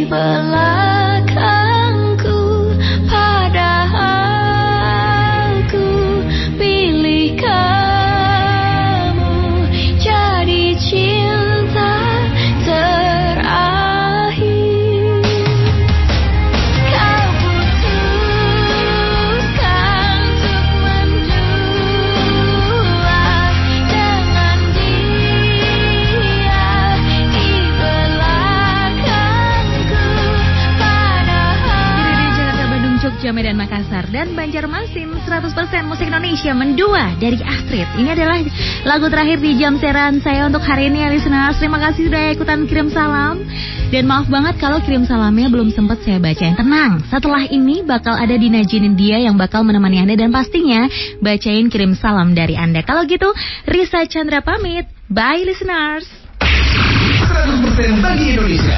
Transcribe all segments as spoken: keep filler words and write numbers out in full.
belakangku, padahal ku pilih kamu jadi cinta terakhir. Kau putuskan untuk mendua dengan dia di belakangku, padahal. Di Radio Jakarta, Bandung, Jogja, Medan, Makassar, dan Banjarmasin, seratus persen musik Indonesia mendua dari Astrid. Ini adalah lagu terakhir di jam siaran saya untuk hari ini, ya, listeners. Terima kasih sudah ikutan kirim salam. Dan maaf banget kalau kirim salamnya belum sempat saya bacain. Tenang, setelah ini bakal ada Dina Jinindia yang bakal menemani Anda dan pastinya bacain kirim salam dari Anda. Kalau gitu, Risa Chandra pamit. Bye, listeners. seratus persen bagi Indonesia.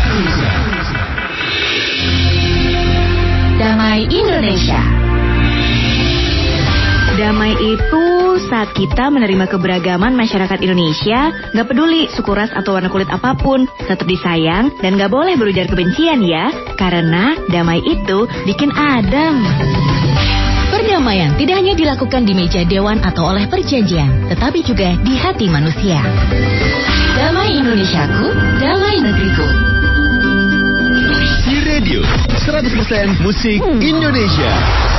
Damai Indonesia. Damai itu saat kita menerima keberagaman masyarakat Indonesia, gak peduli suku ras atau warna kulit apapun, tetap disayang dan gak boleh berujar kebencian ya, karena damai itu bikin adem. Perdamaian tidak hanya dilakukan di meja dewan atau oleh perjanjian, tetapi juga di hati manusia. Damai Indonesiaku, damai negeriku. Di radio seratus persen musik Indonesia.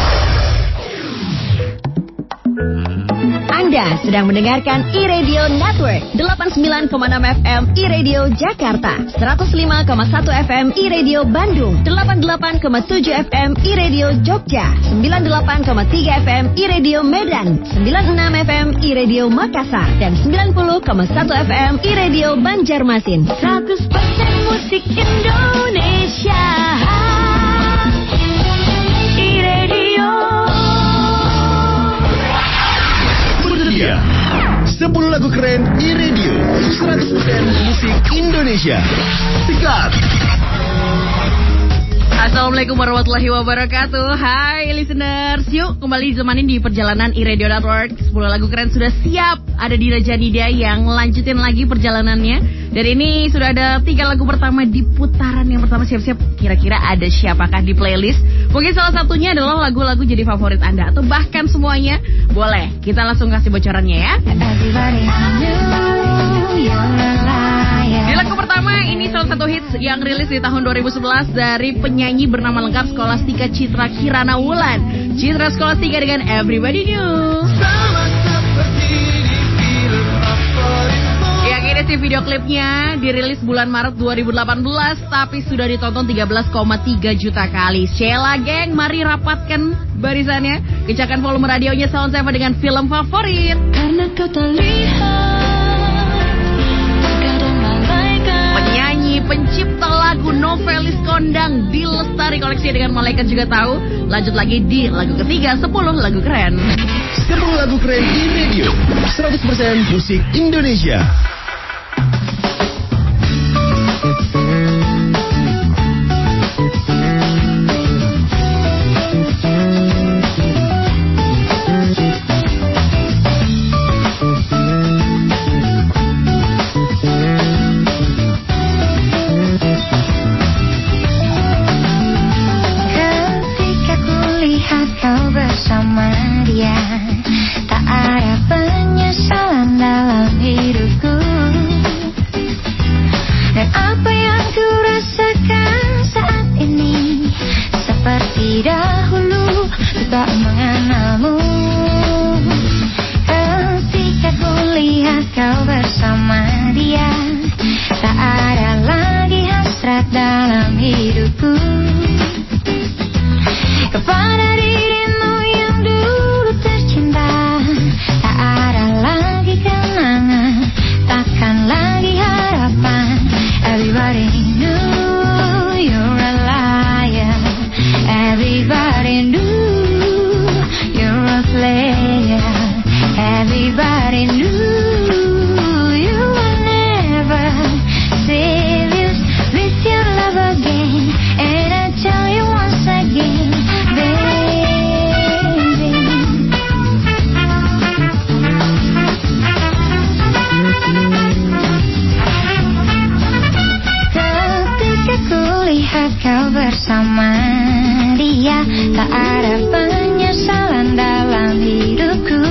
Anda sedang mendengarkan e-Radio Network delapan puluh sembilan koma enam F M e-Radio Jakarta, seratus lima koma satu F M e-Radio Bandung, delapan puluh delapan koma tujuh F M e-Radio Jogja, sembilan puluh delapan koma tiga F M e-Radio Medan, sembilan puluh enam F M e-Radio Makassar, dan sembilan puluh koma satu F M e-Radio Banjarmasin. seratus persen musik Indonesia. E-Radio. Bersedia sepuluh lagu keren e-radio seratus persen musik Indonesia. Sikat. Assalamualaikum warahmatullahi wabarakatuh. Hai listeners, yuk kembali zamanin di perjalanan e-Radio Network. sepuluh lagu keren sudah siap. Ada Dina Jinindia yang lanjutin lagi perjalanannya. Dan ini sudah ada tiga lagu pertama di putaran yang pertama. Siap-siap, kira-kira ada siapakah di playlist? Mungkin salah satunya adalah lagu-lagu jadi favorit Anda, atau bahkan semuanya. Boleh, kita langsung kasih bocorannya ya. Di lagu pertama, ini salah satu hits yang rilis di tahun dua ribu sebelas dari penyanyi bernama lengkap Scholastika Citra Kirana Wulan. Citra Scholastika dengan Everybody Knew. Yang ini sih video klipnya dirilis bulan Maret dua ribu delapan belas, tapi sudah ditonton tiga belas koma tiga juta kali. Sheila geng, mari rapatkan barisannya. Kencangkan volume radionya, Sound Seven dengan film favorit. Karena kau terlihat kadang malaikat. Penyanyi, pencipta lagu, novelis kondang, Dilestari koleksi dengan malaikat juga tahu. Lanjut lagi di lagu ketiga, sepuluh lagu keren. sepuluh lagu keren di radio seratus persen musik Indonesia. Ketika kulihat kau bersama dia, tak ada penyesalan dalam hidupku. Dan apa yang ku rasakan saat ini seperti dahulu tak mengenalmu. Ketika kulihat kau bersama dia, tak ada lagi hasrat dalam hidupku kepada dirimu yang dulu tercinta. Tak ada lagi kenangan, takkan lagi harapan. Everybody knew you're a liar. Everybody knew you're a player. Everybody knew you were never saat kau bersama dia, tak ada penyesalan dalam hidupku.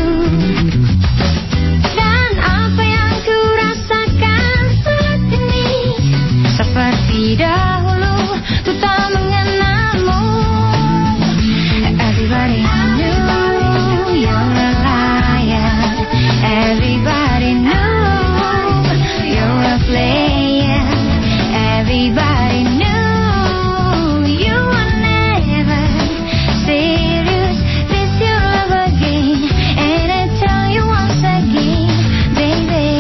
Dan apa yang ku rasakan saat ini, seperti dahulu ku tak mengenalmu. Everybody knew you're a liar. Everybody knew you're a player. Everybody knew you were never serious with your love again. And I tell you once again, baby.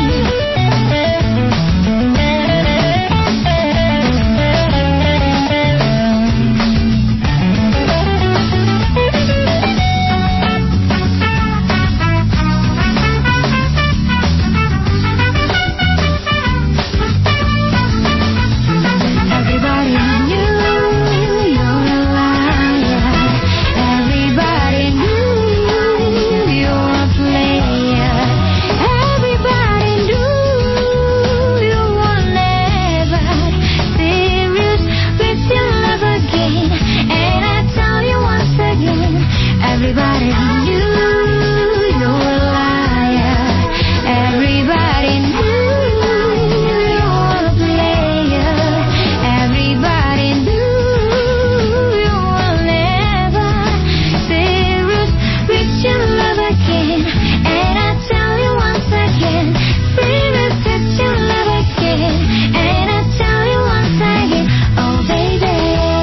Everybody knew you're a liar. Everybody knew you're a player. Everybody knew you were never serious with your love again. And I tell you once again, everybody knew you're a liar. Everybody knew you were a player. Everybody knew you were never serious with your love again. And I tell you once again, serious with your love again. And I tell you once again, oh baby.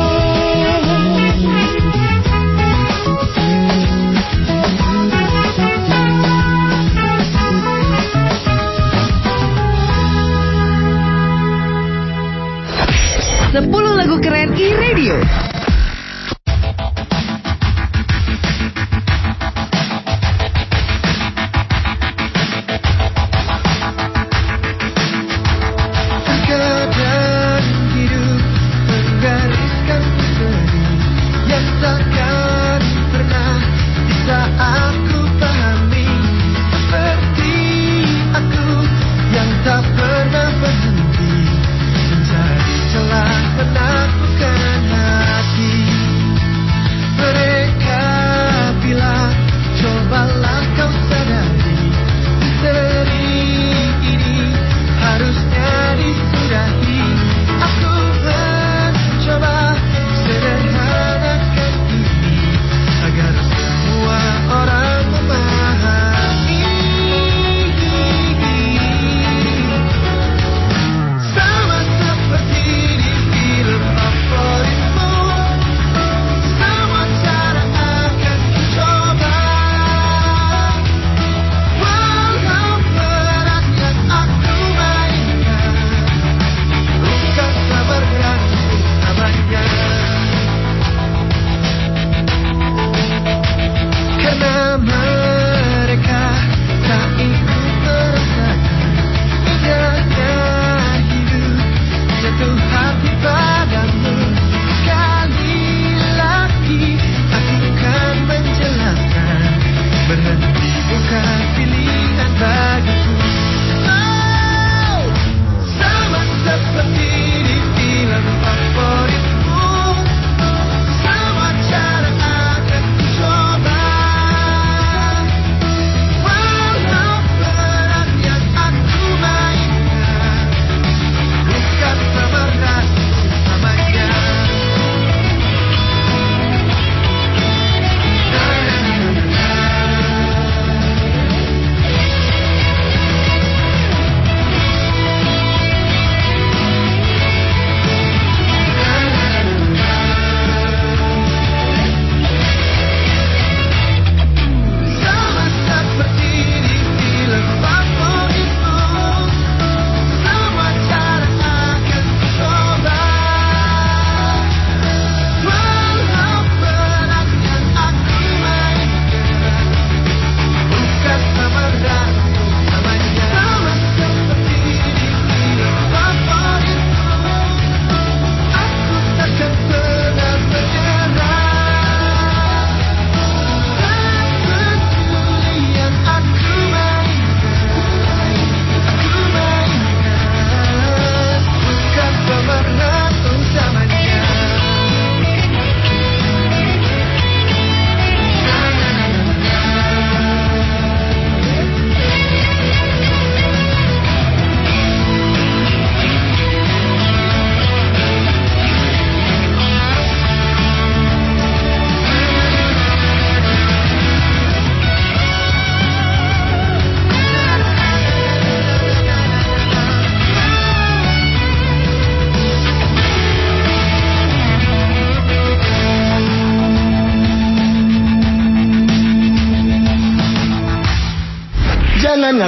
sepuluh lagu keren iRadio. Terkadang hidup menggariskan misteri yang takkan pernah bisa aku pahami. Seperti aku yang tak pernah berhenti mencari celah menaklukkan hati.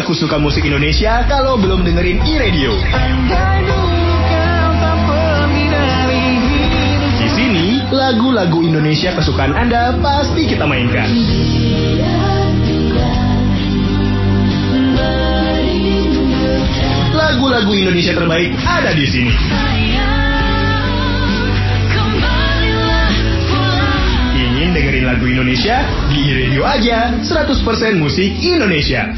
mengaku suka musik Indonesia kalau belum dengerin iRadio. Di sini, lagu-lagu Indonesia kesukaan Anda pasti kita mainkan. Lagu-lagu Indonesia terbaik ada di sini. Ingin dengerin lagu Indonesia? Di iRadio aja, seratus persen musik Indonesia.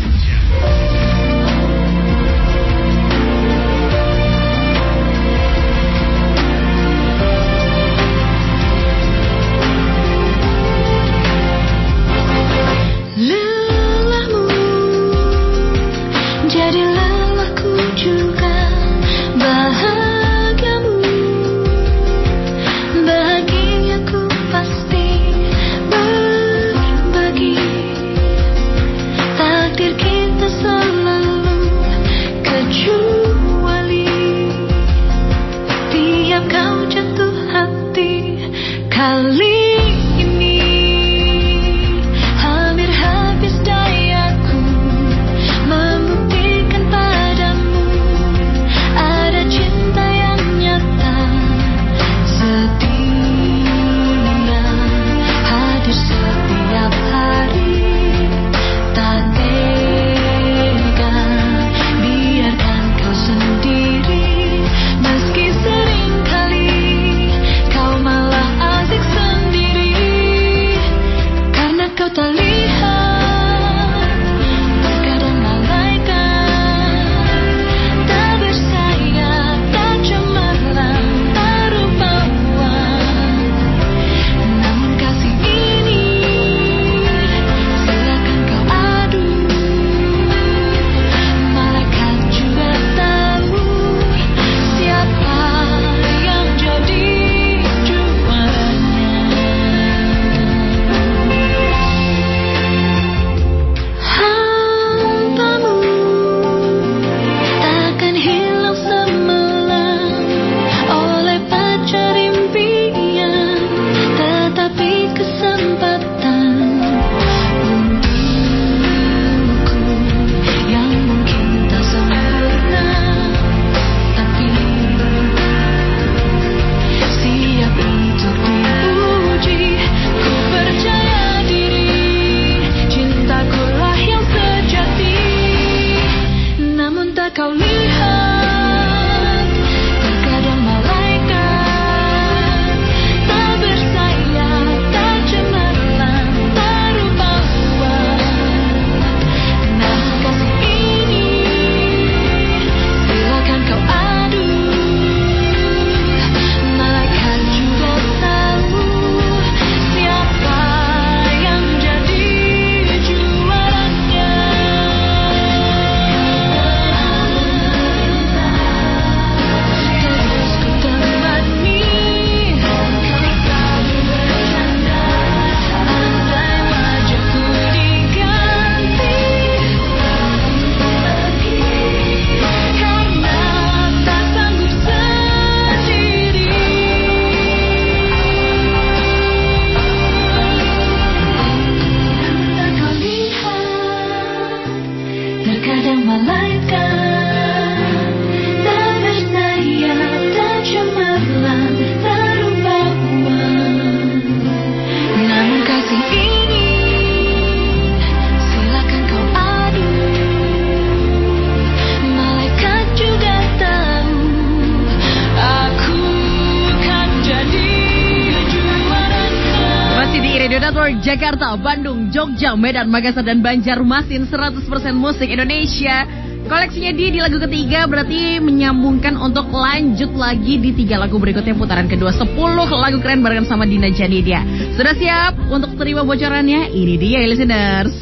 Jakarta, Bandung, Jogja, Medan, Makassar, dan Banjarmasin, seratus persen musik Indonesia. Koleksinya dia di lagu ketiga berarti menyambungkan untuk lanjut lagi di tiga lagu berikutnya putaran kedua. Sepuluh lagu keren barengan sama Dina Janidia. Sudah siap untuk terima bocorannya? Ini dia listeners.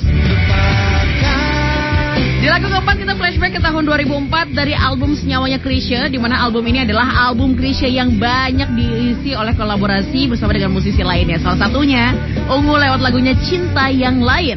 Di lagu keempat kita flashback ke tahun dua ribu empat dari album Senyawanya Chrisye, di mana album ini adalah album Chrisye yang banyak diisi oleh kolaborasi bersama dengan musisi lainnya. Salah satunya Ungu lewat lagunya Cinta Yang Lain.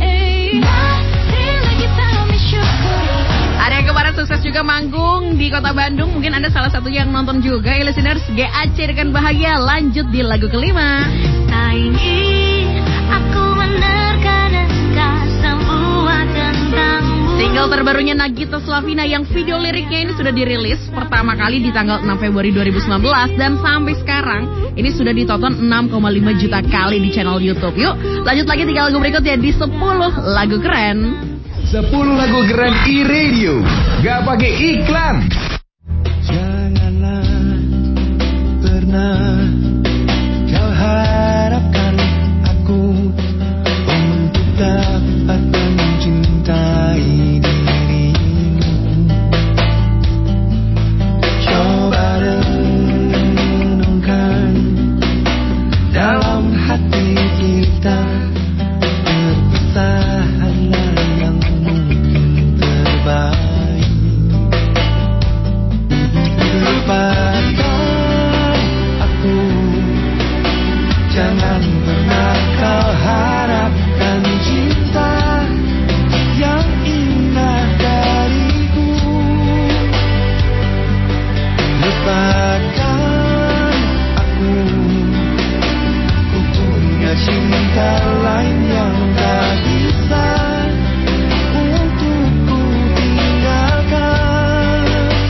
Ada yang kemarin sukses juga manggung di kota Bandung. Mungkin Anda salah satu yang nonton juga ya listeners. G A C dengan Bahagia lanjut di lagu kelima. Tak ingin aku menerka-nerka semua tentangmu. Single terbarunya Nagita Slavina yang video liriknya ini sudah dirilis pertama kali di tanggal enam Februari dua ribu sembilan belas dan sampai sekarang ini sudah ditonton enam koma lima juta kali di channel YouTube. Yuk, lanjut lagi tiga lagu berikutnya di sepuluh lagu keren. sepuluh lagu keren e-radio. Gak pakai iklan. Janganlah pernah kau harapkan aku untuk dapat mencintai dirimu. Coba renungkan dalam hati kita, perpisahanlah yang mungkin terbaik. Lupakan aku, jangan pernah kau harapkan cinta yang indah dariku. Lupakan aku, ku punya cinta lain yang tak bisa untuk ku tinggalkan.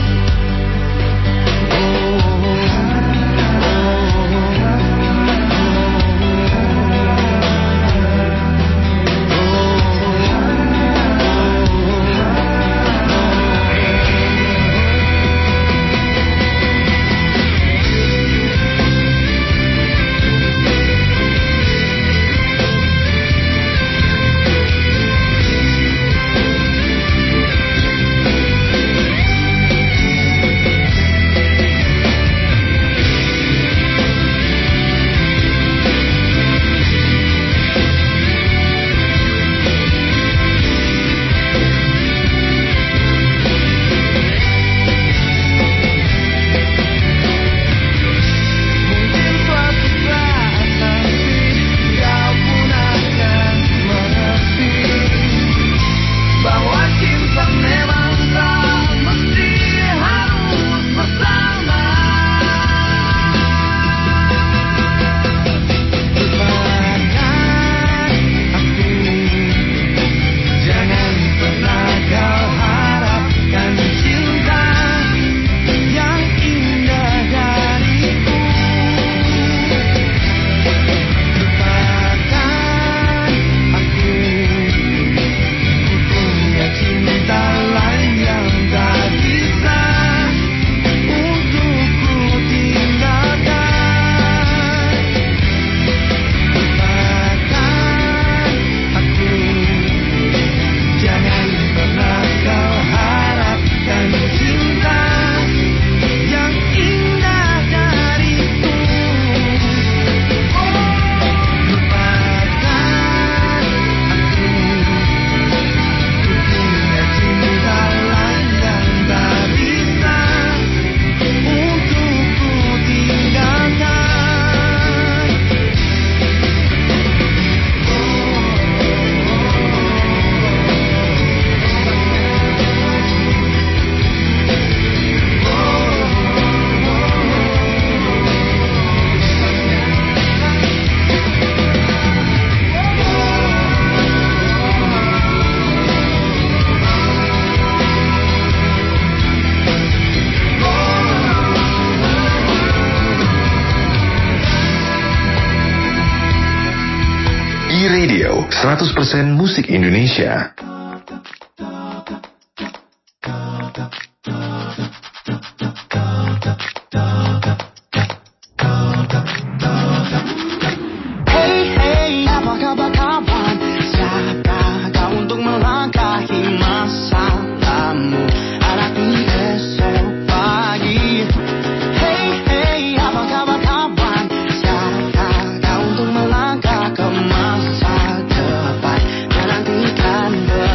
Mungkin suatu saat nanti kau pun akan mengerti bahwa cinta memang tak mesti harus bersama. Lupakan aku, jangan pernah kau harapkan cinta yang indah dariku. Lupakan aku, ku punya cinta lain yang tak bisa untuk ku tinggalkan. Lupakan aku, jangan pernah kau harapkan cinta yang indah dariku. Lupakan aku, ku punya cinta lain yang tak bisa untuk ku tinggalkan. E-radio seratus persen musik Indonesia. Hey hey, apa kabar kawan? Siapkah kau untuk melangkahi masalahmu hadapi esok pagi? Hey hey, apa kabar kawan? Siapkah kau untuk melangkah ke masa depan menantikan ber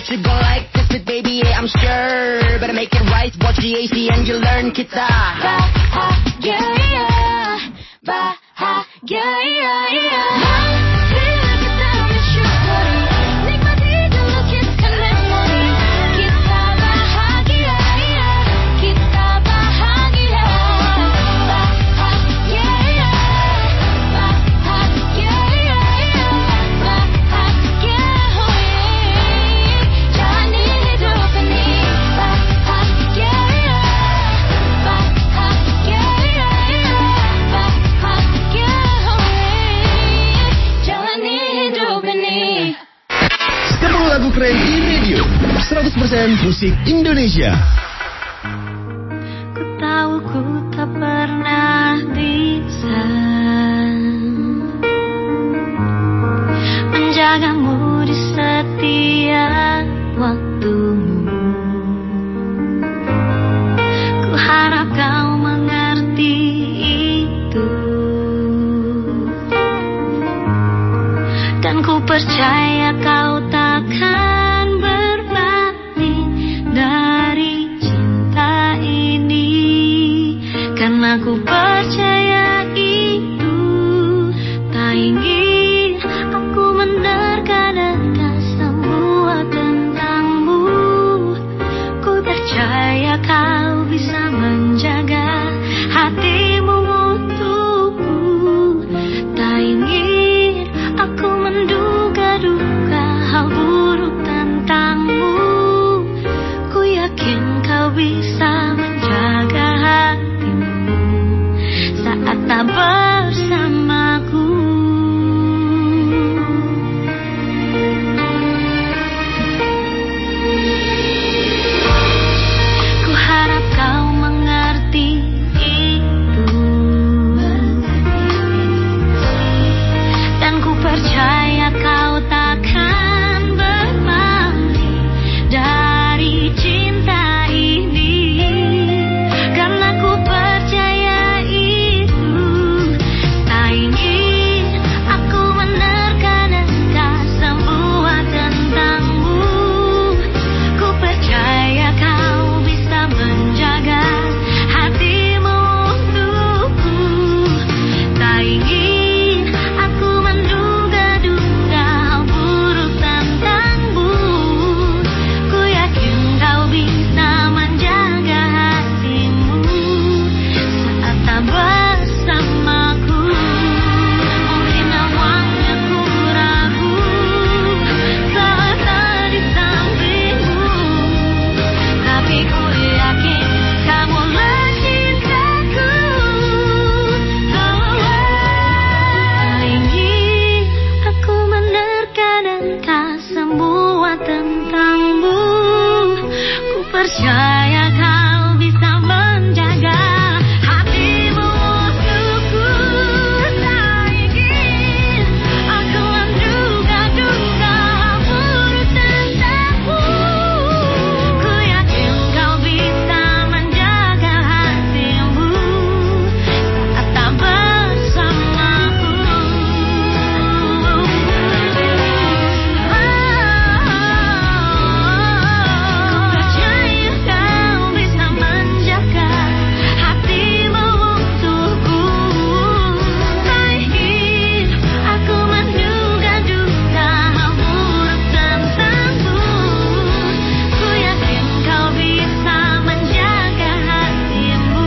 Bet you gon' like this bit, baby, yeah, I'm sure. Better make it right, watch the A C and you'll learn kita. Bahagia, bahagia, marilah kita mensyukuri, nikmati dulu kita memori. Kita bahagia, kita bahagia, bahagia, bahagia, bahagia. Jalani hidup ini bahagia, bahagia, bahagia. Jalani hidup ini. sepuluh lagu keren di radio, seratus persen musik Indonesia. Ku tahu ku tak pernah bisa menjagamu di setiap waktumu. Ku harap kau mengerti itu, dan ku percaya kau takkan berbalik dari cinta ini, karena ku percaya itu. Tak ingin aku menerka-nerka semua tentangmu. Ku percaya kau bisa menjaga hatimu untukku. Tak ingin aku menduga-duga hal buruk tentangmu. Ku yakin kau bisa menjaga hatimu saat tak bersamaku. Ku harap kau mengerti itu, dan ku percaya kau takkan berbalik dari cinta ini, karena ku percaya itu. Tak ingin aku menerka-nerka semua tentangmu. Ku percaya kau bisa menjaga hatimu untukku. Tak ingin aku menduga-duga hal buruk tentangmu. Ku yakin kau bisa menjaga hatimu saat tak bersamaku. Mungkin awalnya ku ragu saat ada di sampingmu, tapi ku yakin kamulah cintaku. Tak ingin aku menerka-nerka semua tentangmu. Ku percaya kau bisa menjaga hatimu untukku. Tak ingin aku menduga-duga hal buruk tentangmu. Ku yakin kau bisa menjaga hatimu saat tak bersamaku. Ku percaya kau bisa menjaga hatimu untukku. Tak ingin aku menduga-duga hal buruk tentangmu. Ku yakin kau bisa menjaga hatimu.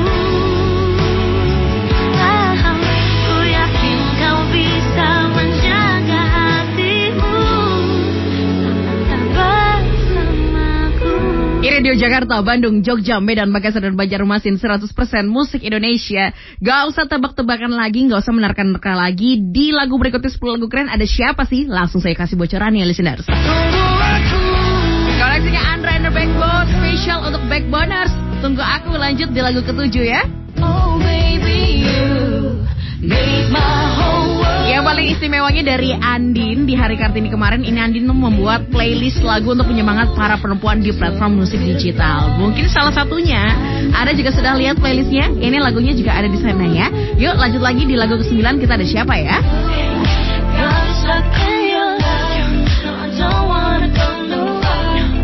Ku yakin kau bisa menjaga hatimu saat tak bersamaku. Radio Jakarta, Bandung, Jogja, Medan, Makassar, dan Banjarmasin, seratus persen musik Indonesia. Gak usah tebak-tebakan lagi, gak usah menerka-nerka lagi. Di lagu berikutnya sepuluh lagu keren ada siapa sih? Langsung saya kasih bocoran ya, listeners. Koleksinya Andra and the Backbone, spesial untuk Backboners. Tunggu aku lanjut di lagu ketujuh ya. Oh baby, you make my whole world. Yang paling istimewanya dari Andin di Hari Kartini kemarin, ini Andin membuat playlist lagu untuk penyemangat para perempuan di platform musik digital. Mungkin salah satunya, ada juga sudah lihat playlistnya. Ini lagunya juga ada di sana ya. Yuk lanjut lagi di lagu kesembilan, kita ada siapa ya? Got stuck in your love, no, I don't wanna go nowhere.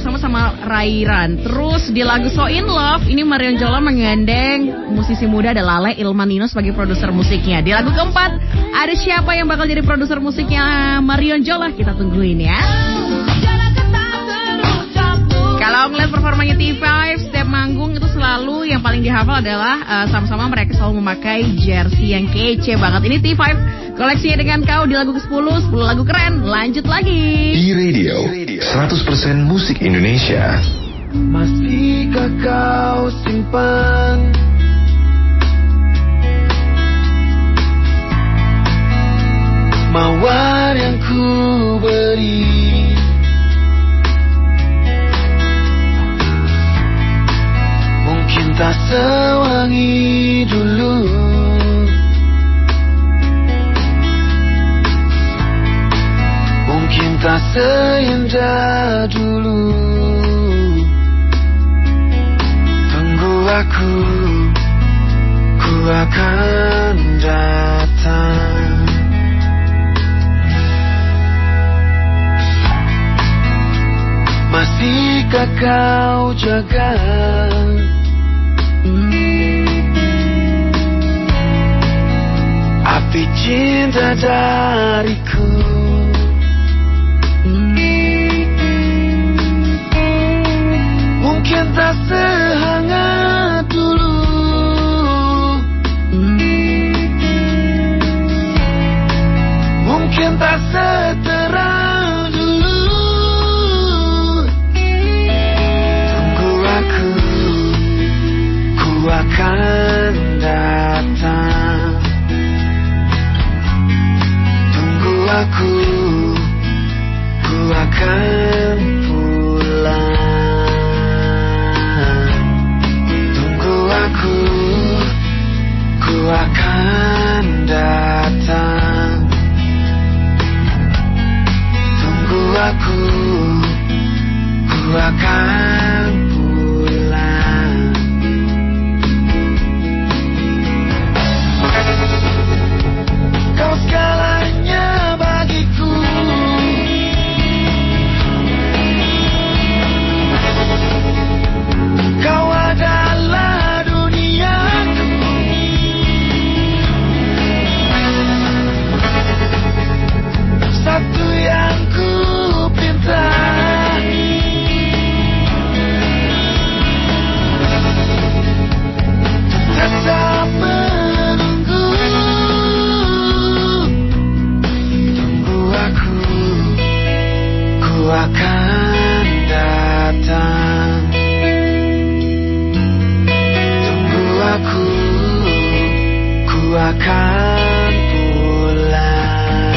kerjasama sama Rairan. Terus di lagu So In Love, ini Marion Jola menggandeng musisi muda ada Lale Ilmanino sebagai produser musiknya. Di lagu keempat, ada siapa yang bakal jadi produser musiknya Marion Jola? Kita tungguin ya. Kalau ngeliat performanya T lima, setiap manggung itu selalu yang paling dihafal adalah uh, sama-sama mereka selalu memakai jersey yang kece banget. Ini T lima, koleksinya dengan kau di lagu kesepuluh, sepuluh lagu keren, lanjut lagi. E-Radio, seratus persen musik Indonesia. Masihkah kau simpan mawar yang ku beri? Mungkin tak sewangi dulu, mungkin tak seindah dulu. Tunggu aku, ku akan datang. Masihkah kau jaga api cinta dariku? Mungkin tak sehangat dulu, mungkin tak seterang dulu. Tunggu aku, ku akan datang. Tunggu aku, ku akan pulang. Tunggu aku, ku akan datang. Tunggu aku, ku akan pulang. Kau segalanya bagiku, kau adalah duniaku. Satu yang ku pinta, tetap menunggu. Tunggu aku, ku akan datang. Tunggu aku, ku akan pulang.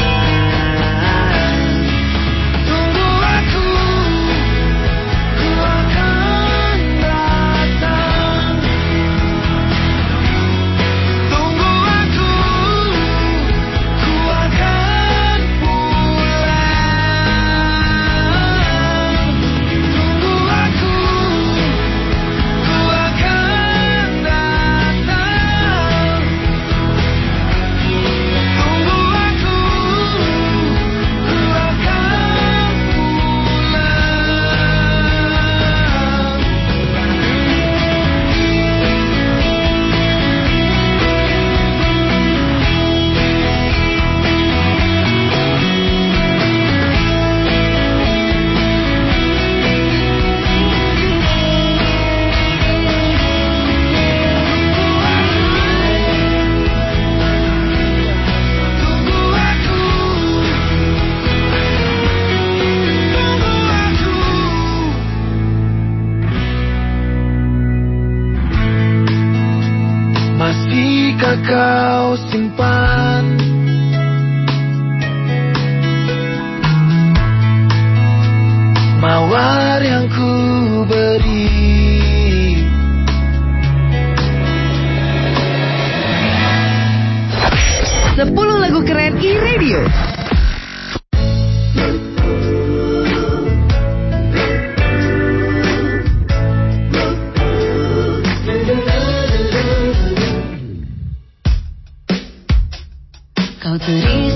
Tunggu aku, ku akan datang. Tunggu aku, ku akan pulang. Tunggu aku, ku akan datang. Tunggu aku, ku akan masihkah kau simpan mawar yang ku beri? sepuluh lagu keren E-Radio. Kau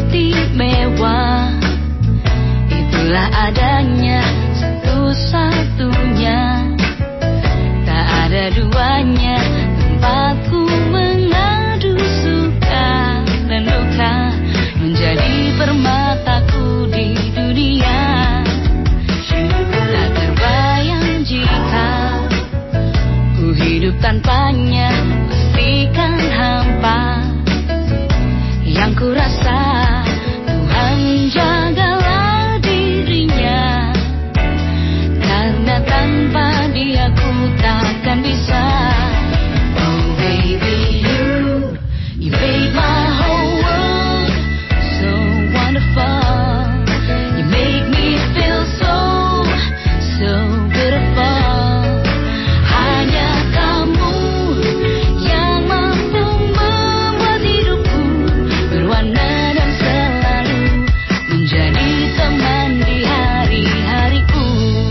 teristimewa, itulah adanya satu-satu satunya, tak ada duanya. Tempatku mengadu suka dan duka, menjadi permataku di dunia. Tak terbayang jika ku hidup tanpanya, pastikan hampa. Yang ku rasa, Tuhan jagalah dirinya, karena tanpa dia ku takkan bisa. Oh baby, you, you made my whole world so wonderful. You make me feel so, so beautiful. Hanya kamu yang mampu membuat hidupku berwarna dan selalu menjadi teman di hari-hariku.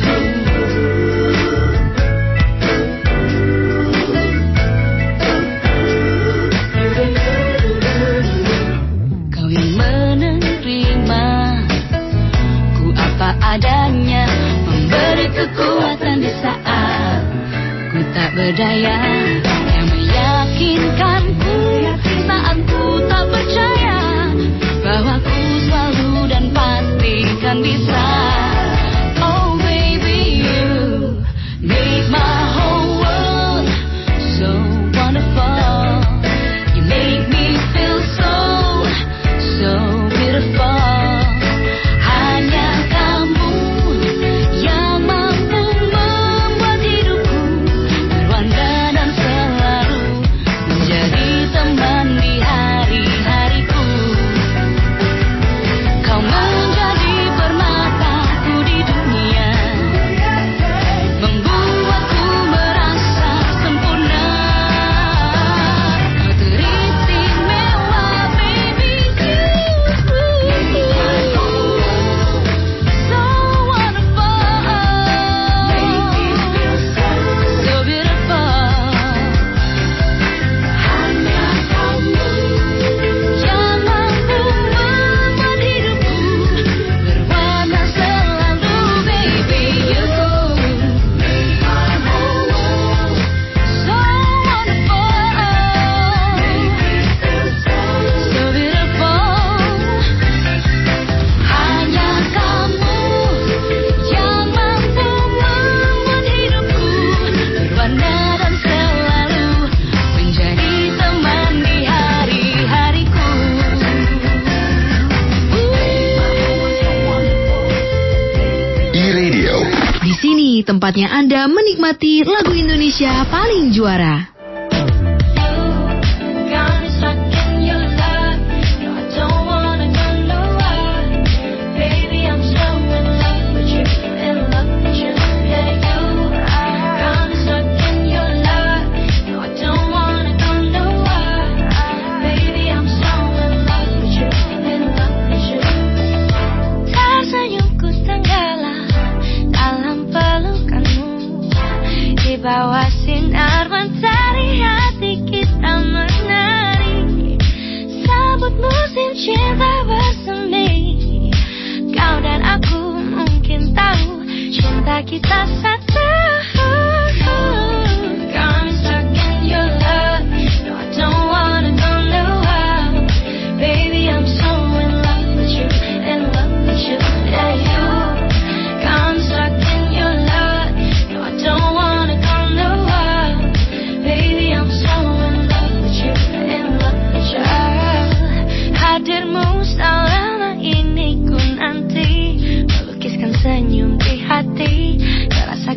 Kau yang menerima ku apa adanya, memberi kekuatan di saat ku tak berdaya, yang meyakinkanku saat ku tak percaya bahwa ku selalu dan pasti kan bisa. Oh baby, you make my whole world so wonderful. You make me feel so, so beautiful. Hanya kamu yang mampu membuat hidupku berwarna dan selalu menjadi teman di hari-hariku. Kau menjadi permataku di dunia, membuatku merasa sempurna. Kau teristimewa, baby, you so wonderful, so beautiful. Hanya kamu yang mampu membuat hidupku berwarna selalu, baby, you make my whole world so wonderful, so beautiful. Hanya kamu yang mampu membuat hidupku berwarna dan selalu menjadi teman di hari-hariku. E-Radio. Di sini tempatnya Anda menikmati lagu Indonesia paling juara. Got me stuck in your love. No, I don't wanna go nowhere. Baby, I'm so in love with you, in love with you. Yeah, you got me stuck in your love. No, I don't wanna go nowhere. Baby, I'm so in love with you, in love with you. Tersenyumku tenggelam dalam pelukanmu, di bawah sinar mentari hati kita menari, sambut musim cinta bersemi. Kau dan aku mungkin tahu cinta kita satu. Got me stuck in your love. No, I don't wanna go nowhere. Baby, I'm so in love with you, in love with you. Yeah, you got me stuck in your love. No, I don't wanna go nowhere. Baby, I'm so in love with you, in love with you. Hadirmu selama ini ku nanti, melukiskan senyum di hati, terasa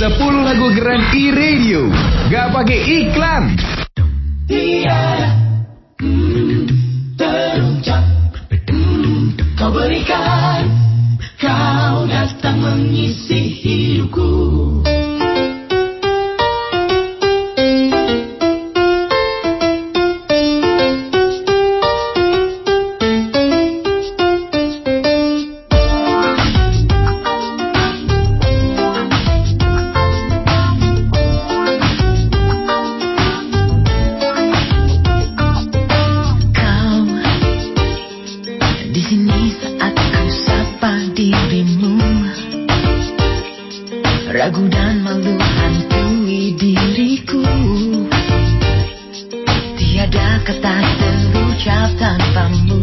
sepuluh lagu keren e-radio. Gak pakai iklan. Kau berikan, kau datang mengisi hidupku. Ragu dan malu hantui diriku. Tiada kata terucap tanpamu.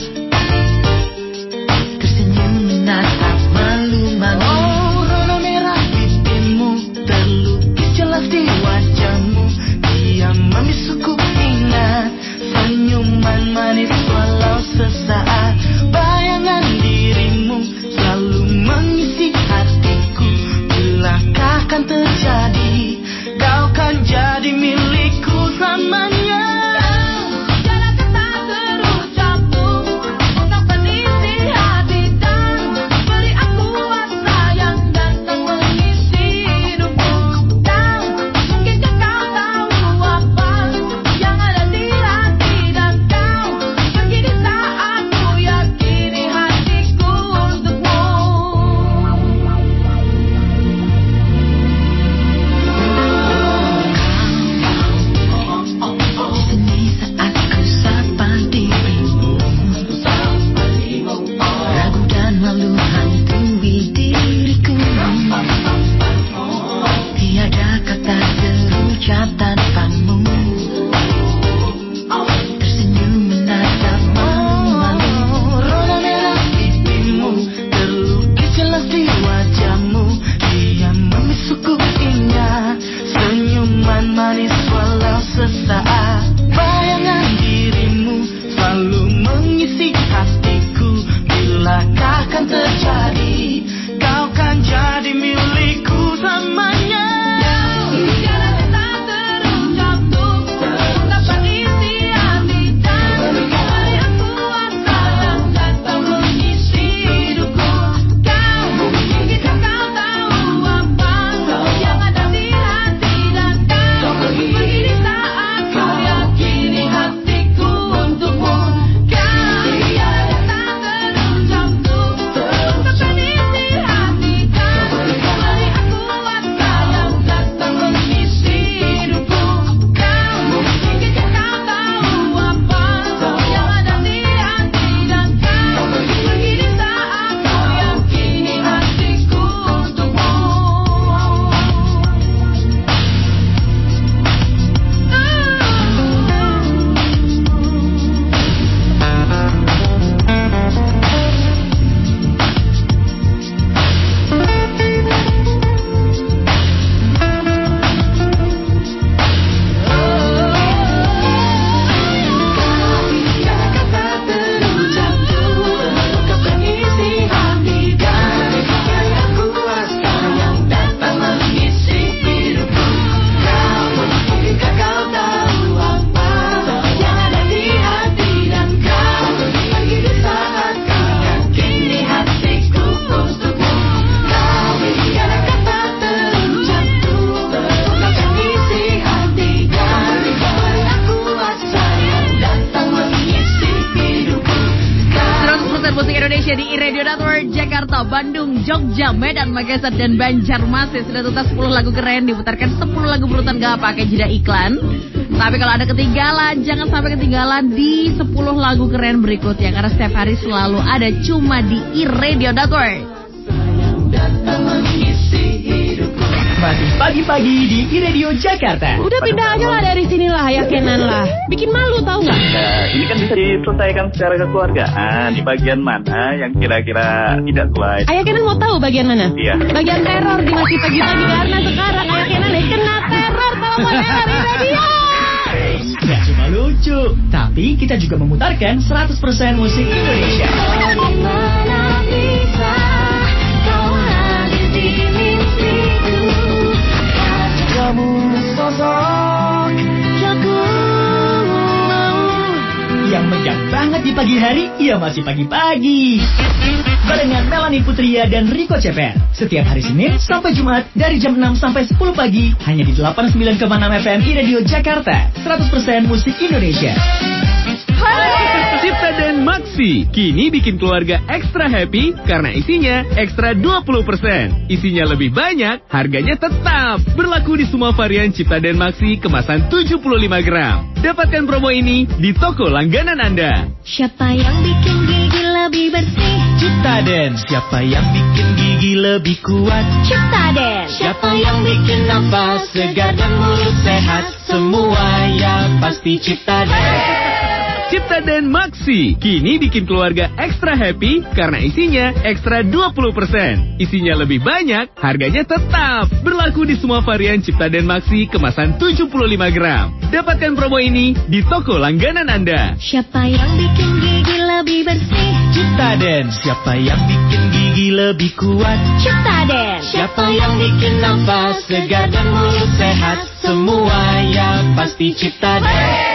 Tersenyum menatap malu-malu. Oh, rona merah pipimu terlukis jelas di wajahmu. Dia membisuku ingat senyuman manis walau sesaat. Bayangan dirimu selalu mengisi hatiku. Bilakah akan terjadi, kau kan jadi milikku selamanya. Jangan kata terucapmu untuk penisi hati dan beri aku rasa yang datang mengisi hidupku. Dan mungkinkah kau tahu apa yang ada di hati dan kau pergi di saat ku yakini hatiku untukmu. Di sini saat ku sapa dirimu. Ragu dan malu hantui diriku. Tiada kata terucap tanpamu. Tersenyum menatap malu-malu. Rona merah pipimu terlukis jelas di wajahmu. Dia membisuku ingat senyuman manis walau sesaat. Bayangan dirimu selalu mengisi hatiku. Bilakah akan terjadi, kau kan jadi milikku selamanya. Tiada kata terucapmu untuk penisi hati dan beri aku rasa yang datang mengisi hidupku. Kau mungkinkah kau tahu apa yang ada di hati dan kau pergi di saat ku yakini hatiku untukmu. Kau tiada kata terucapmu untuk penisi hati dan beri aku rasa yang datang mengisi hidupku. Kau mungkinkah kau tahu apa yang ada di hati dan kau pergi di saat ku yakini hatiku untukmu. Tiada kata terucapmu untuk penisi hati dan beri aku rasa yang datang mengisi hidupku. Kau mungkinkah kau tahu apa yang ada di hati dan kau pergi di saat ku yakini hatiku untukmu. Kau tiada kata terucapmu untuk penisi hati dan beri aku rasa yang datang mengisi hidupku. seratus persen musik Indonesia di e-radio Network Jakarta, Bandung, Jogja, Medan, Makassar, dan Banjarmasin. Sudah tuntas sepuluh lagu keren, diputarkan sepuluh lagu berurutan gak pakai jeda iklan. Tapi kalau ada ketinggalan, jangan sampai ketinggalan di sepuluh lagu keren berikutnya. Karena setiap hari selalu ada cuma di e-radio Network. Datang mengisi hidupku. Masih pagi-pagi di e-radio Jakarta. Udah pindah aja lah dari sinilah, ya Kenan lah. Bikin malu tahu nggak? Nah, ini kan bisa diselesaikan secara kekeluargaan. Di bagian mana yang kira-kira tidak sesuai? Ayah Kenan mau tahu bagian mana? Iya. Bagian teror di masih pagi-pagi karena sekarang Ayah Kenan nih kena teror kalau mau teror di radio. Gak cuma lucu, tapi kita juga memutarkan seratus persen musik Indonesia. Bagaimana bisa kau hadir di mimpiku? di pagi hari, ya masih pagi-pagi. Barengan Melanie Putria dan Rico Ceper. Setiap hari Senin sampai Jumat dari jam enam sampai sepuluh pagi. Hanya di delapan puluh sembilan koma enam F M iRadio Jakarta. seratus persen musik Indonesia. Cipta dan Maxi kini bikin keluarga ekstra happy karena isinya ekstra dua puluh persen. Isinya lebih banyak, harganya tetap. Berlaku di semua varian Cipta dan Maxi kemasan tujuh puluh lima gram. Dapatkan promo ini di toko langganan Anda. Siapa yang bikin gigi lebih bersih? Ciptaden. Siapa yang bikin gigi lebih kuat? Ciptaden. Siapa yang bikin nafas segar dan mulut sehat? Semua ya pasti Ciptaden. Cipta dan Maxi kini bikin keluarga ekstra happy karena isinya ekstra dua puluh persen. Isinya lebih banyak, harganya tetap. Berlaku di semua varian Cipta dan Maxi kemasan tujuh puluh lima gram. Dapatkan promo ini di toko langganan Anda. Siapa yang bikin gigi lebih bersih? Ciptaden. Siapa yang bikin gigi lebih kuat? Ciptaden. Siapa yang bikin nafas segar dan mulut sehat? Semua ya pasti Ciptaden.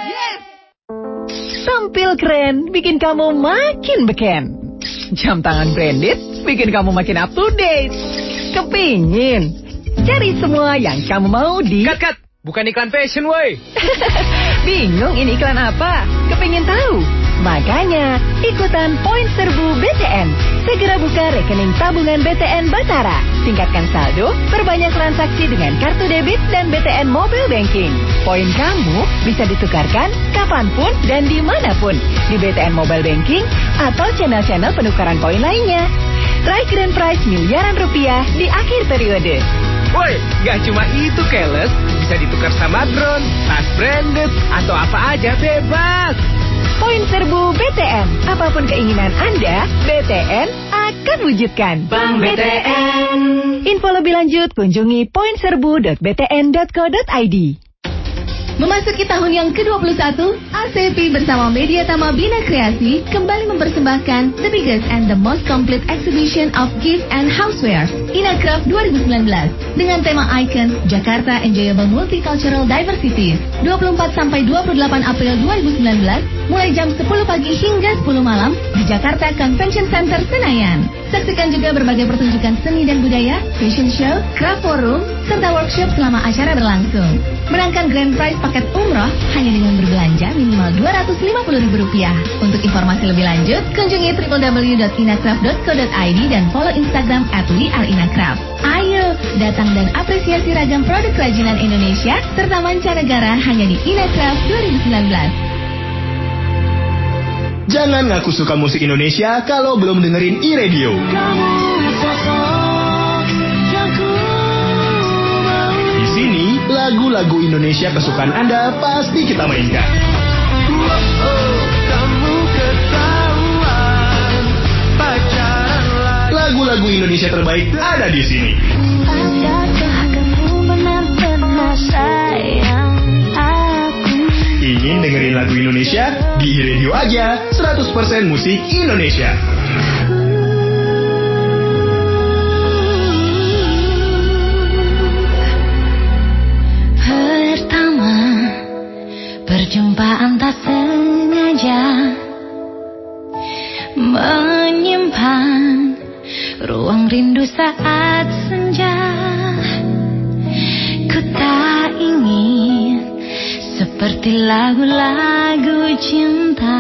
Tampil keren, bikin kamu makin beken. Jam tangan branded, bikin kamu makin up to date. Kepingin? Cari semua yang kamu mau di... Cut, cut! Bukan iklan fashion, woi! Bingung ini iklan apa? Kepingin tahu? Makanya, ikutan Poin Serbu B T N. Segera buka rekening tabungan B T N Batara. Tingkatkan saldo, perbanyak transaksi dengan kartu debit dan B T N Mobile Banking. Poin kamu bisa ditukarkan kapanpun dan dimanapun. Di B T N Mobile Banking atau channel-channel penukaran poin lainnya. Try grand prize miliaran rupiah di akhir periode. Woi, gak cuma itu keles, bisa ditukar sama drone, tas branded, atau apa aja bebas. Poin Serbu B T N, apapun keinginan Anda, B T N akan wujudkan. Bank B T N. Info lebih lanjut kunjungi poin serbu dot b t n dot co dot i d. Memasuki tahun yang ke dua puluh satu, A C P bersama Media Tama Bina Kreasi kembali mempersembahkan the biggest and the most complete exhibition of gift and houseware, Inacraft dua ribu sembilan belas, dengan tema Icon Jakarta Enjoyable Multicultural Diversities, dua puluh empat sampai dua puluh delapan April dua ribu sembilan belas, mulai jam sepuluh pagi hingga sepuluh malam di Jakarta Convention Center Senayan. Saksikan juga berbagai pertunjukan seni dan budaya, fashion show, craft forum, serta workshop selama acara berlangsung. Menangkan grand prize paket umroh hanya dengan berbelanja minimal dua ratus lima puluh ribu rupiah. Untuk informasi lebih lanjut, kunjungi w w w dot inacraft dot co dot i d dan follow Instagram at we are inacraft. Ayo, datang dan apresiasi ragam produk kerajinan Indonesia serta mancanegara hanya di Inacraft dua ribu sembilan belas. Jangan ngaku suka musik Indonesia kalau belum dengerin iRadio. Di sini, lagu-lagu Indonesia kesukaan Anda pasti kita mainkan. Lagu-lagu Indonesia terbaik ada di sini. Ingin dengerin lagu Indonesia? Di iRadio aja, seratus persen musik Indonesia. Pertama, perjumpaan tak sengaja, menyimpan ruang rindu saat senja. Ku tak ingin seperti lagu-lagu cinta,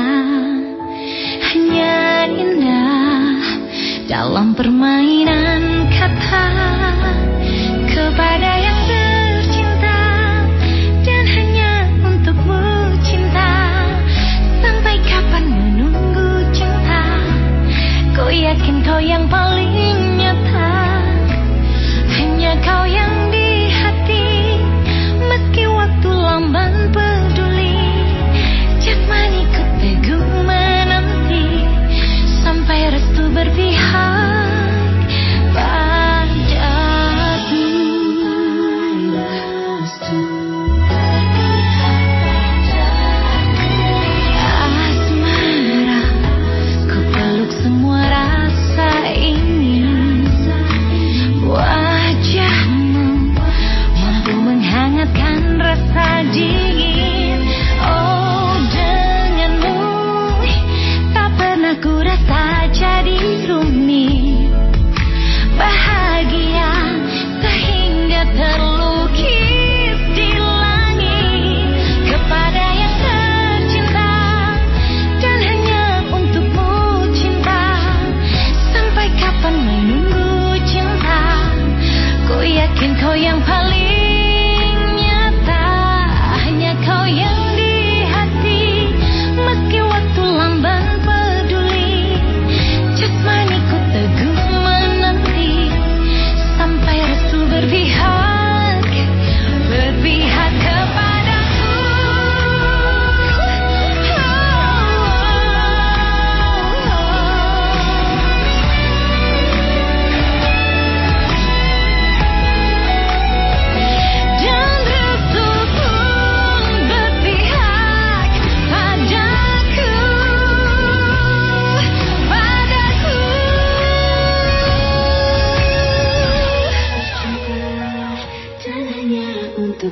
hanya indah dalam permainan kata. Kepada yang tercinta dan hanya untukmu cinta, sampai kapan menunggu cinta? Ku yakin kau yang paling nyata, hanya kau yang di hati. Meski waktu lamban peduli, Jasmani ku teguh menanti sampai restu berpihak padamu.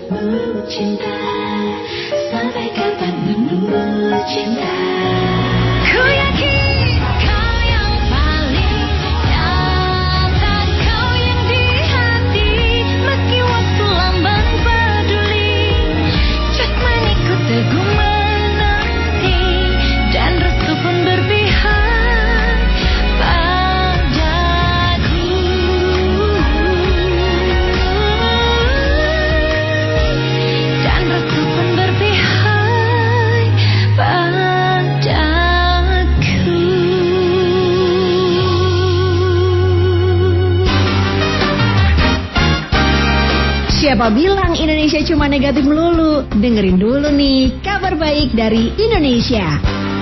menunggu cinta? Sampai kapan menunggu cinta? Ku yakin kau yang paling nyata, kau yang di hati. Meski waktu lamban peduli, jasmaniku teguh menanti, dan restu pun berpihak padaku. Dan restu pun berpihak padaku. Siapa bilang Indonesia cuma negatif melulu? Dengerin dulu nih kabar baik dari Indonesia.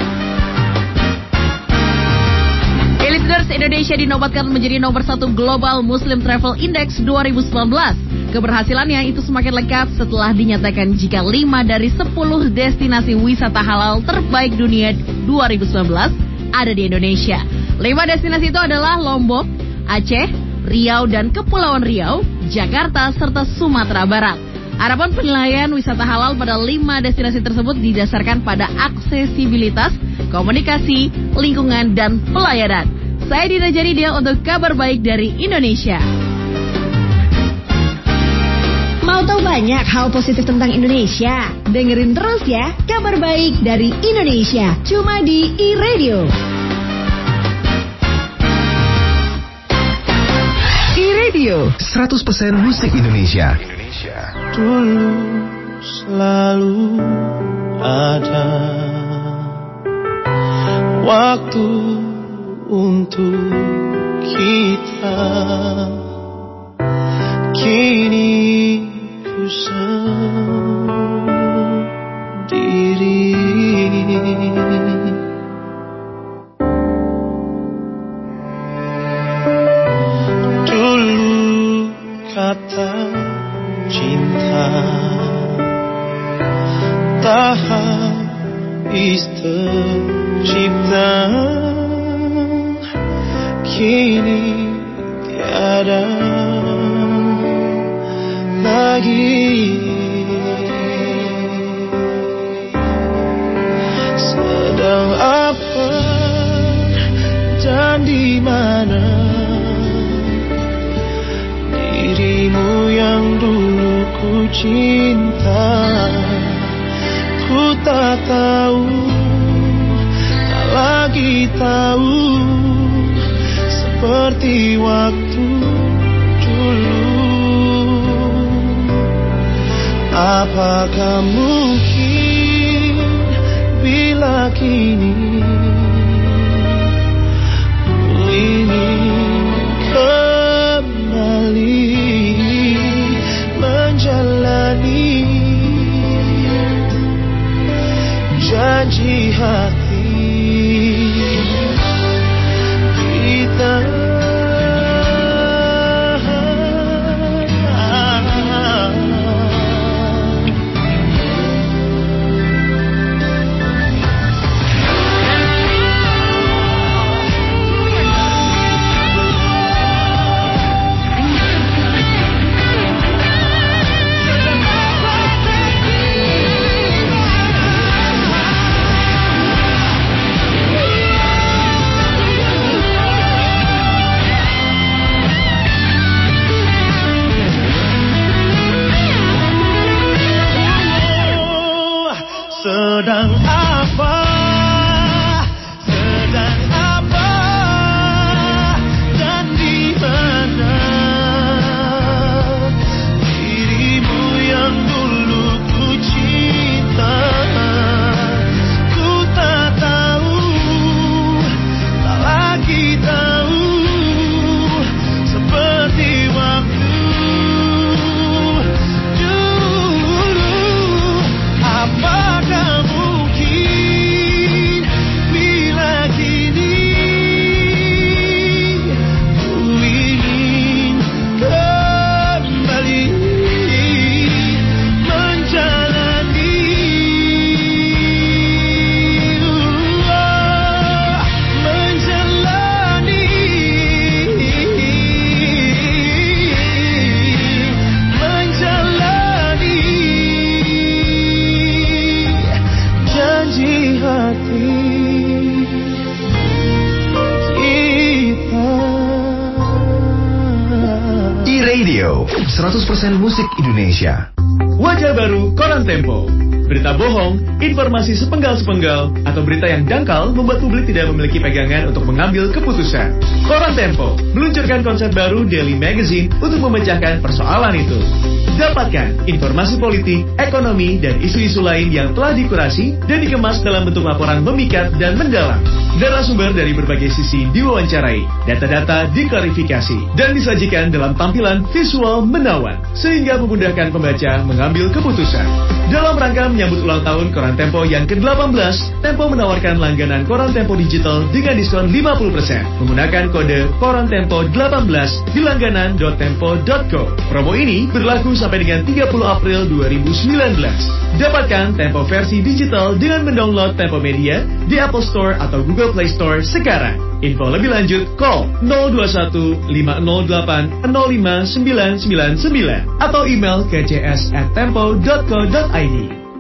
Listeners, Indonesia dinobatkan menjadi nomor satu Global Muslim Travel Index dua ribu sembilan belas. Keberhasilannya itu semakin lengkap setelah dinyatakan jika lima dari sepuluh destinasi wisata halal terbaik dunia dua ribu sembilan belas ada di Indonesia. Lima destinasi itu adalah Lombok, Aceh, Riau dan Kepulauan Riau, Jakarta, serta Sumatera Barat. Adapun penilaian wisata halal pada lima destinasi tersebut didasarkan pada aksesibilitas, komunikasi, lingkungan, dan pelayanan. Saya Dina Jaridia untuk kabar baik dari Indonesia. Mau tahu banyak hal positif tentang Indonesia? Dengerin terus ya kabar baik dari Indonesia, cuma di iRadio. iRadio seratus persen musik Indonesia. Dulu selalu ada waktu untuk kita. Kini ku sendiri. Dulu kata cinta tak habis tercipta, kini tiada lagi. Sedang apa dan di mana dirimu yang dulu ku cinta? Ku tak tahu, tak lagi tahu, seperti waktu dulu. Apakah mungkin bila kini ku ingin kembali menjalani janji hati kita. E-Radio, seratus persen musik Indonesia. Wajah baru Koran Tempo. Berita bohong, informasi sepenggal-sepenggal, atau berita yang dangkal membuat publik tidak memiliki pegangan untuk mengambil keputusan. Koran Tempo meluncurkan konsep baru Daily Magazine untuk memecahkan persoalan itu. Dapatkan informasi politik, ekonomi, dan isu-isu lain yang telah dikurasi dan dikemas dalam bentuk laporan memikat dan mendalam. Narasumber dari berbagai sisi diwawancarai, data-data diklarifikasi, dan disajikan dalam tampilan visual menawan, sehingga memudahkan pembaca mengambil keputusan. Dalam rangka menyambut ulang tahun Koran Tempo yang ke delapan belas, Tempo menawarkan langganan Koran Tempo Digital dengan diskon lima puluh persen menggunakan kode Koran Tempo delapan belas di langganan dot tempo dot co. Promo ini berlaku sampai dengan tiga puluh April dua ribu sembilan belas. Dapatkan Tempo versi digital dengan mendownload Tempo Media di Apple Store atau Google Play Store sekarang. Info lebih lanjut call nol dua satu lima nol delapan nol lima sembilan sembilan sembilan atau email k c s at tempo dot co dot i d.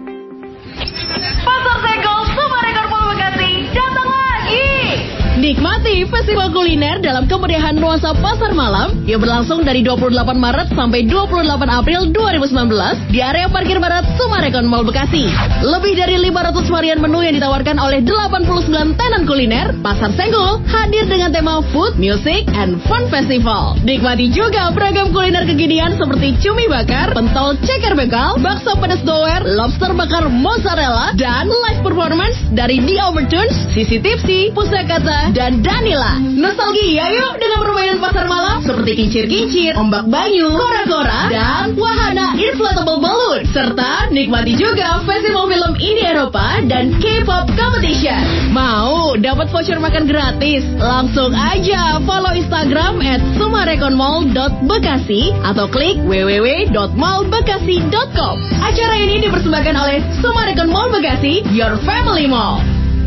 Pasar Senggol Sumarekon Mall Bekasi datang lagi. Nikmati festival kuliner dalam kemeriahan nuansa pasar malam yang berlangsung dari dua puluh delapan Maret sampai dua puluh delapan April dua ribu sembilan belas di area parkir barat Sumarekon Mall Bekasi. Lebih dari lima ratus varian menu yang ditawarkan oleh delapan puluh sembilan tenan kuliner, Pasar Senggol hadir dengan tema Food, Music, and Fun Festival. Nikmati juga beragam kuliner kekinian seperti cumi bakar, pentol ceker bekal, bakso pedas doer, lobster bakar mozzarella, dan live performance dari The Overtones, Sisi Tipsy, Pusakata, dan Danila. Nostalgia yuk dengan permainan pasar malam seperti kincir-kincir, ombak banyu, kora-kora, dan wahana inflatable balloon. Serta nikmati juga festival film Indie Eropa dan K-pop competition. Mau dapat voucher makan gratis? Langsung aja follow Instagram at sumarekonmall dot bekasi atau klik w w w dot mall bekasi dot com. Acara ini dipersembahkan oleh Sumarekon Mall Bekasi, your family mall.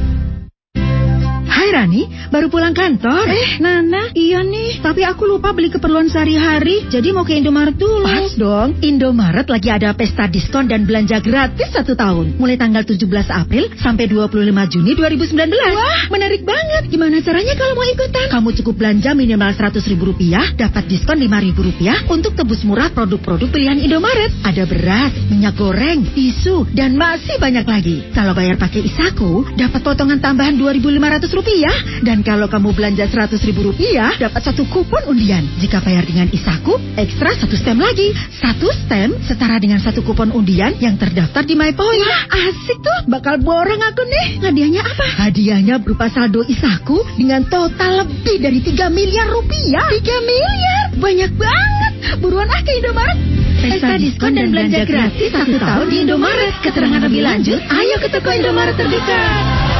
Hai Rani, baru pulang kantor. Eh, Nana, iya nih. Tapi aku lupa beli keperluan sehari-hari, jadi mau ke Indomaret dulu. Pas dong, Indomaret lagi ada pesta diskon dan belanja gratis satu tahun. Mulai tanggal tujuh belas April sampai dua puluh lima Juni dua ribu sembilan belas. Wah, menarik banget. Gimana caranya kalau mau ikutan? Kamu cukup belanja minimal seratus ribu rupiah, dapat diskon lima ribu rupiah untuk tebus murah produk-produk pilihan Indomaret. Ada beras, minyak goreng, tisu, dan masih banyak lagi. Kalau bayar pakai Isaku, dapat potongan tambahan dua ribu lima ratus rupiah. Dan kalau kamu belanja seratus ribu rupiah, dapat satu kupon undian. Jika bayar dengan Isaku, ekstra satu stem lagi. Satu stem setara dengan satu kupon undian yang terdaftar di MyPoint. Wah, asik tuh. Bakal borong aku nih. Hadiahnya apa? Hadiahnya berupa saldo Isaku dengan total lebih dari tiga miliar rupiah. tiga miliar? Banyak banget. Buruan ah ke Indomaret. Pesta diskon dan belanja gratis satu tahun di Indomaret. Keterangan lebih lanjut, ayo ke toko Indomaret terdekat.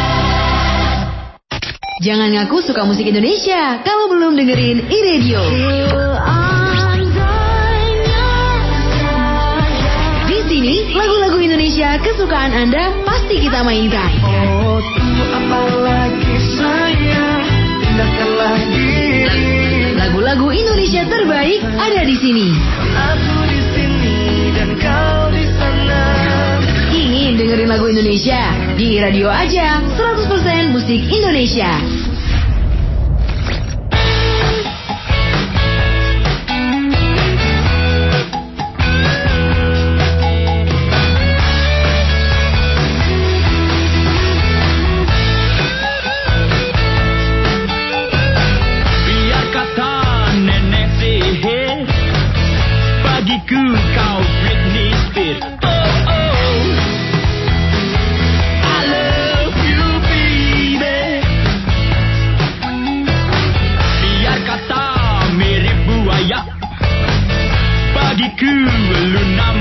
Jangan ngaku suka musik Indonesia kalau belum dengerin e-radio. Di sini lagu-lagu Indonesia kesukaan Anda pasti kita mainkan. Oh, tunggu apa lagi sayang, tindakanlah diri. Lagu-lagu Indonesia terbaik ada di sini. Aku di sini dan kau di sana. Ingin dengerin lagu Indonesia? Di radio aja, seratus persen musik Indonesia. Biar kata nenek sihir, bagiku kau Britney Spears. Bagiku lu nama